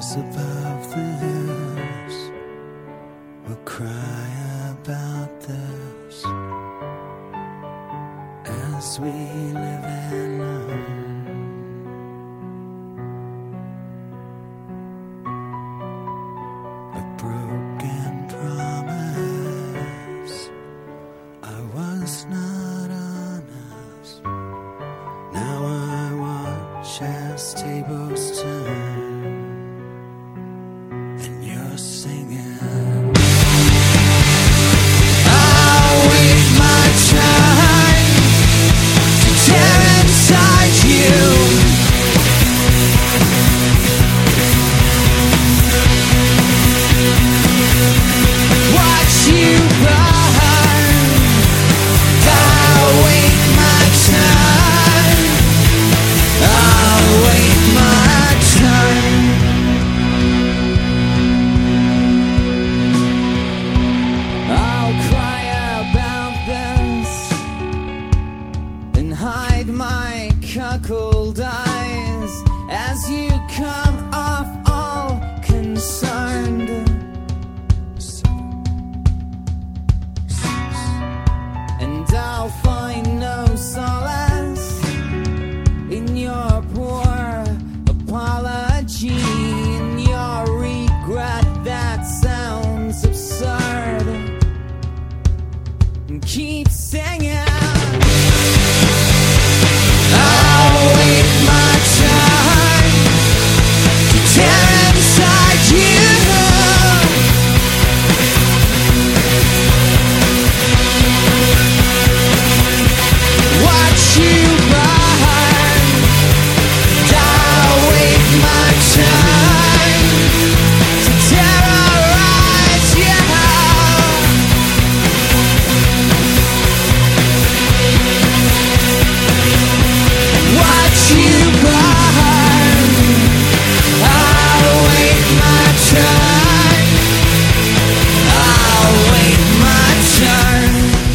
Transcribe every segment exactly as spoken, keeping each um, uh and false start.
voice above the hills will cry about this as we live and learn. A broken promise, I was not honest. Now I watch as tables turn and you're singing. I'll wait my time to tear inside you. Watch you burn. I'll wait my time. I'll wait my time. I'll cry about this and hide my cuckold eyes as you come off all concerned. And I'll find no solace in your poor apology, in your regret that sounds absurd. And keep singing. I'll wait my time to tear inside you. Watch you burn. I'll wait my time to terrorize you. Watch you burn. I'll wait my time. I'll wait my turn.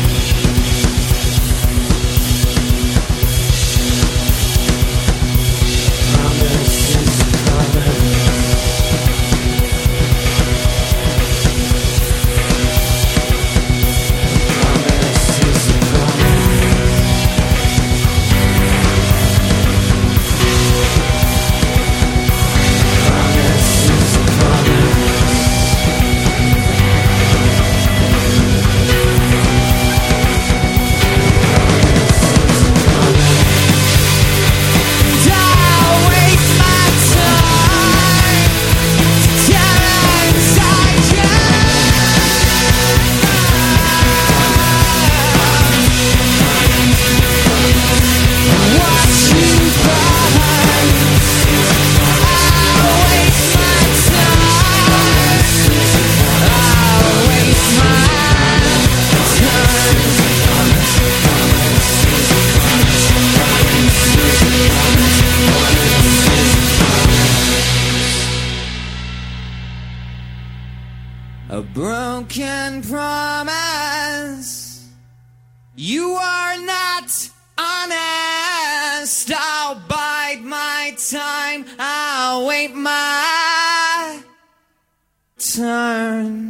A broken promise. You are not honest. I'll bide my time. I'll wait my turn.